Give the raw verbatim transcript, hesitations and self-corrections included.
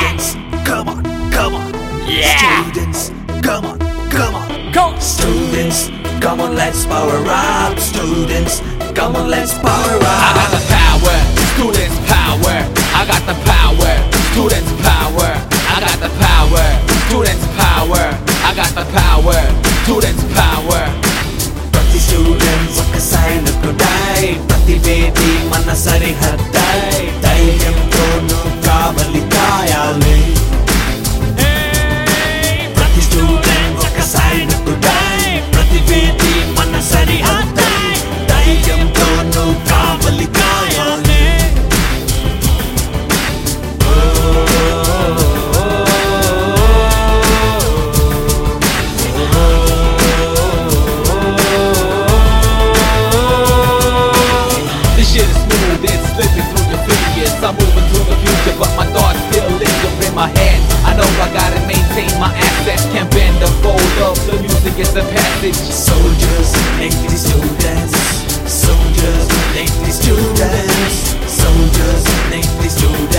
Students, come on, come on. Yeah. Students, come on, come on. Go. Students, come on, let's power up. Students, come on, let's power I got up. the power, students power. I got the power, students power. I got the power, students power. I got the power, students power. ప్రతి students ఒక్కసారి నొక్కుతాయి, ప్రతి వేది మన సరిహద్దాయి. ధైర్యంతోనూ కావలి కాయాలి. ప్రతి students ఒక్కసారి నొక్కుతాయి, ప్రతి వేది మన సరిహద్దాయి. ధైర్యంతోనూ కావలి కాయాలి. This shit is smooth, it's slipping through your fingers. I'm moving to the future, but my thoughts still linger in my head. I know I gotta maintain my assets, can't bend or fold up. The music is the passage. Soldiers, make the students. Soldiers, make the students. Soldiers, make the students.